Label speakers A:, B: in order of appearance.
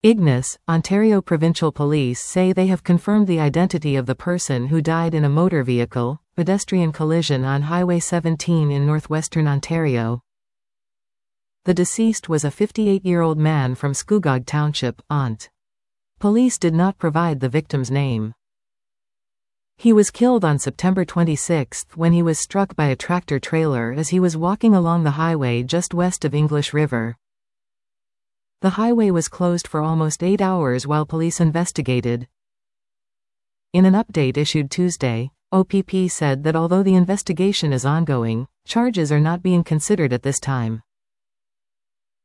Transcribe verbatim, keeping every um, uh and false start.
A: Ignis, Ontario Provincial Police say they have confirmed the identity of the person who died in a motor vehicle, pedestrian collision on Highway seventeen in northwestern Ontario. The deceased was a fifty-eight-year-old man from Scugog Township, Ont. Police did not provide the victim's name. He was killed on September twenty-sixth when he was struck by a tractor-trailer as he was walking along the highway just west of English River. The highway was closed for almost eight hours while police investigated. In an update issued Tuesday, O P P said that although the investigation is ongoing, charges are not being considered at this time.